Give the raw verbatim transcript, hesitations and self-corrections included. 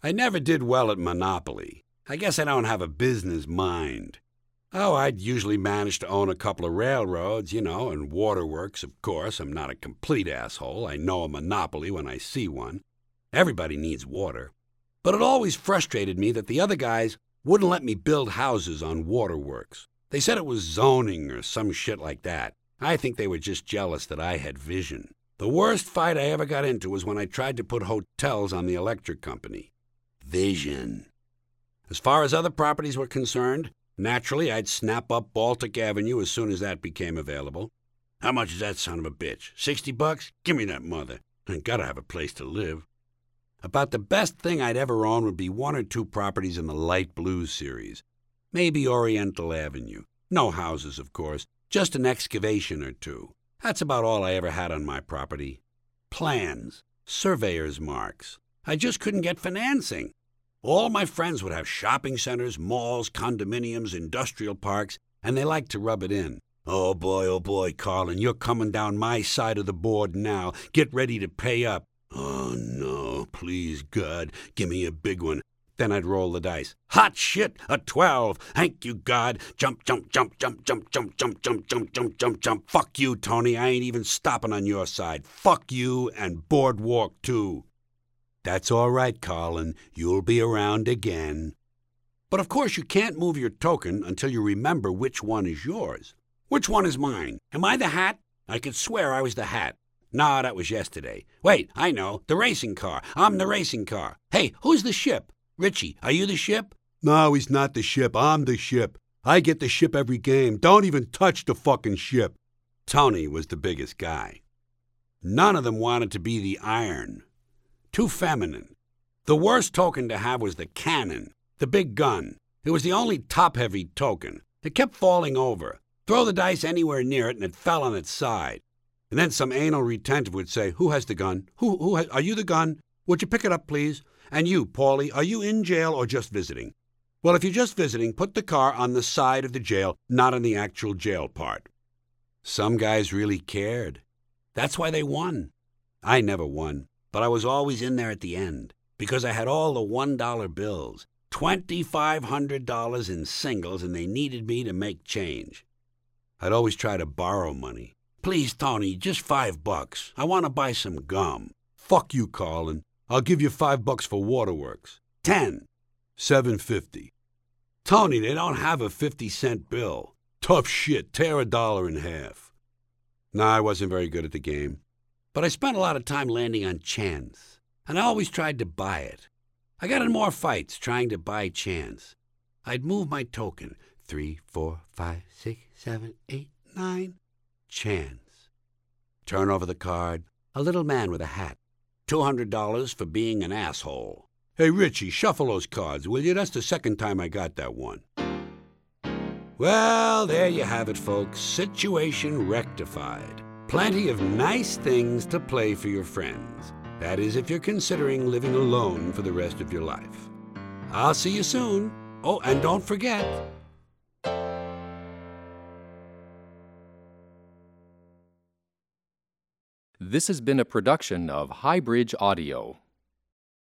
I never did well at Monopoly. I guess I don't have a business mind. Oh, I'd usually manage to own a couple of railroads, you know, and waterworks, of course. I'm not a complete asshole. I know a monopoly when I see one. Everybody needs water. But it always frustrated me that the other guys wouldn't let me build houses on waterworks. They said it was zoning or some shit like that. I think they were just jealous that I had vision. The worst fight I ever got into was when I tried to put hotels on the electric company. Vision. As far as other properties were concerned, naturally, I'd snap up Baltic Avenue as soon as that became available. How much is that son of a bitch? Sixty bucks? Give me that mother. I gotta have a place to live. About the best thing I'd ever own would be one or two properties in the light blue series. Maybe Oriental Avenue. No houses, of course. Just an excavation or two. That's about all I ever had on my property. Plans. Surveyor's marks. I just couldn't get financing. All my friends would have shopping centers, malls, condominiums, industrial parks, and they liked to rub it in. Oh boy, oh boy, Carlin, you're coming down my side of the board now. Get ready to pay up. Oh no, please God, give me a big one. Then I'd roll the dice. Hot shit, a twelve. Thank you, God. Jump, jump, jump, jump, jump, jump, jump, jump, jump, jump, jump, jump. Fuck you, Tony. I ain't even stopping on your side. Fuck you and Boardwalk too. That's all right, Carlin. You'll be around again. But of course you can't move your token until you remember which one is yours. Which one is mine? Am I the hat? I could swear I was the hat. No, that was yesterday. Wait, I know. The racing car. I'm the racing car. Hey, who's the ship? Richie, are you the ship? No, he's not the ship. I'm the ship. I get the ship every game. Don't even touch the fucking ship. Tony was the biggest guy. None of them wanted to be the iron. Too feminine. The worst token to have was the cannon, the big gun. It was the only top-heavy token. It kept falling over. Throw the dice anywhere near it and it fell on its side. And then some anal retentive would say, who has the gun? Who, who has, are you the gun? Would you pick it up, please? And you, Paulie, are you in jail or just visiting? Well, if you're just visiting, put the car on the side of the jail, not on the actual jail part. Some guys really cared. That's why they won. I never won. But I was always in there at the end, because I had all the one dollar bills, twenty-five hundred dollars in singles, and they needed me to make change. I'd always try to borrow money. Please, Tony, just five bucks. I want to buy some gum. Fuck you, Carlin. I'll give you five bucks for waterworks. Ten. Seven fifty. Tony, they don't have a fifty-cent bill. Tough shit. Tear a dollar in half. Nah, I wasn't very good at the game. But I spent a lot of time landing on chance, and I always tried to buy it. I got in more fights trying to buy chance. I'd move my token. Three, four, five, six, seven, eight, nine. Chance. Turn over the card. A little man with a hat. Two hundred dollars for being an asshole. Hey, Richie, shuffle those cards, will you? That's the second time I got that one. Well, there you have it, folks. Situation rectified. Plenty of nice things to play for your friends. That is, if you're considering living alone for the rest of your life. I'll see you soon. Oh, and don't forget. This has been a production of Highbridge Audio.